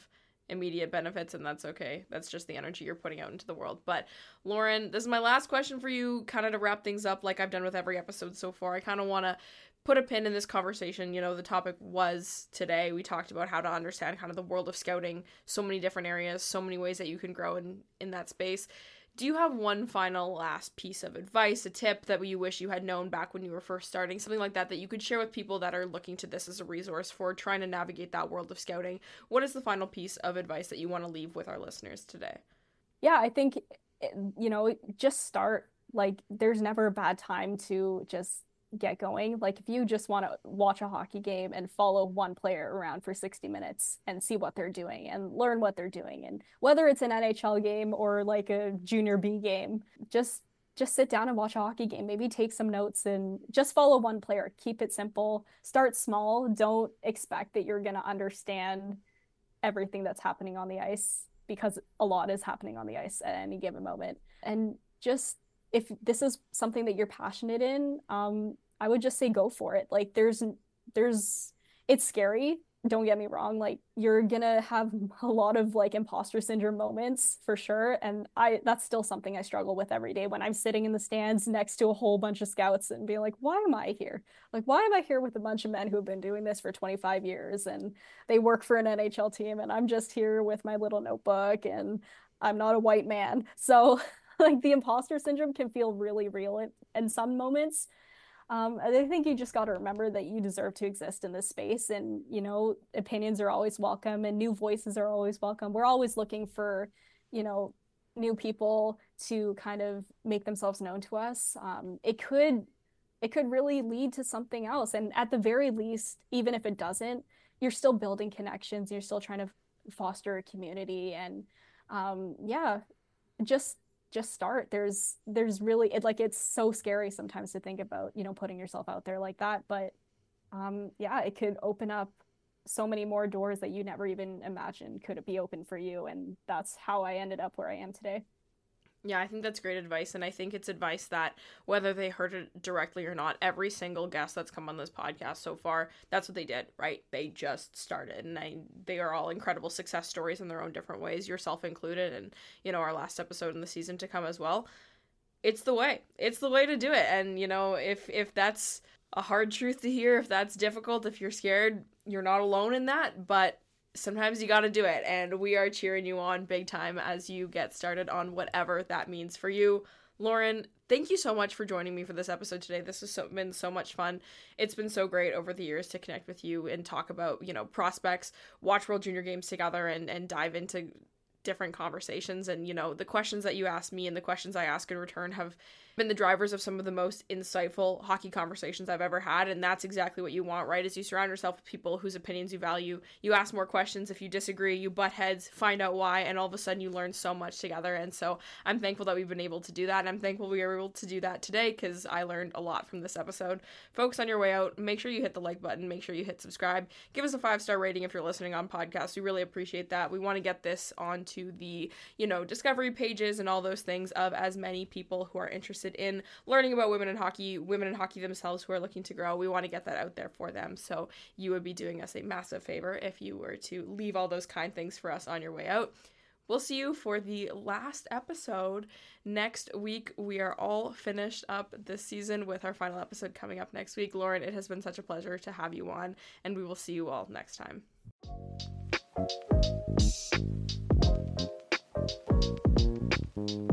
immediate benefits, and that's okay. That's just the energy you're putting out into the world. But Lauren, this is my last question for you, kind of to wrap things up like I've done with every episode so far. I kind of want to put a pin in this conversation. You know, the topic was today, we talked about how to understand kind of the world of scouting, so many different areas, so many ways that you can grow in, in that space. Do you have one final last piece of advice, a tip that you wish you had known back when you were first starting, something like that that you could share with people that are looking to this as a resource for trying to navigate that world of scouting? What is the final piece of advice that you want to leave with our listeners today? Yeah, I think, you know, just start. Like, there's never a bad time to just get going. Like, if you just want to watch a hockey game and follow one player around for sixty minutes and see what they're doing and learn what they're doing, and whether it's an N H L game or like a junior B game, just just sit down and watch a hockey game. Maybe take some notes and just follow one player. Keep it simple. Start small. Don't expect that you're going to understand everything that's happening on the ice, because a lot is happening on the ice at any given moment. And just, if this is something that you're passionate in, um, I would just say go for it. Like, there's, there's, it's scary. Don't get me wrong. Like, you're gonna have a lot of like imposter syndrome moments for sure. And I, that's still something I struggle with every day when I'm sitting in the stands next to a whole bunch of scouts and being like, why am I here? Like, why am I here with a bunch of men who have been doing this for twenty-five years and they work for an N H L team, and I'm just here with my little notebook and I'm not a white man. So like, the imposter syndrome can feel really real in, in some moments. Um, I think you just got to remember that you deserve to exist in this space, and, you know, opinions are always welcome and new voices are always welcome. We're always looking for, you know, new people to kind of make themselves known to us. Um, it could, it could really lead to something else. And at the very least, even if it doesn't, you're still building connections. You're still trying to foster a community. And um, yeah, just just start. There's there's really, it like, it's so scary sometimes to think about, you know, putting yourself out there like that, but um yeah, it could open up so many more doors that you never even imagined could be open for you. And that's how I ended up where I am today. Yeah, I think that's great advice, and I think it's advice that, whether they heard it directly or not, every single guest that's come on this podcast so far, that's what they did, right? They just started, and I, they are all incredible success stories in their own different ways, yourself included, and, you know, our last episode in the season to come as well. It's the way. It's the way to do it, and, you know, if if that's a hard truth to hear, if that's difficult, if you're scared, you're not alone in that, but sometimes you got to do it, and we are cheering you on big time as you get started on whatever that means for you. Lauren, thank you so much for joining me for this episode today. This has so, been so much fun. It's been so great over the years to connect with you and talk about, you know, prospects, watch World Junior Games together, and, and dive into different conversations. And, you know, the questions that you ask me and the questions I ask in return have been the drivers of some of the most insightful hockey conversations I've ever had, and that's exactly what you want, right? Is you surround yourself with people whose opinions you value. You ask more questions. If you disagree, you butt heads, find out why, and all of a sudden you learn so much together. And so I'm thankful that we've been able to do that, and I'm thankful we were able to do that today, because I learned a lot from this episode. Folks, on your way out, make sure you hit the like button, make sure you hit subscribe, give us a five-star rating if you're listening on podcasts. We really appreciate that. We want to get this onto the, you know, discovery pages and all those things of as many people who are interested in learning about women in hockey, women in hockey themselves who are looking to grow. We want to get that out there for them. So you would be doing us a massive favor if you were to leave all those kind things for us on your way out. We'll see you for the last episode next week. We are all finished up this season with our final episode coming up next week. Lauren, it has been such a pleasure to have you on, and we will see you all next time. Thank you.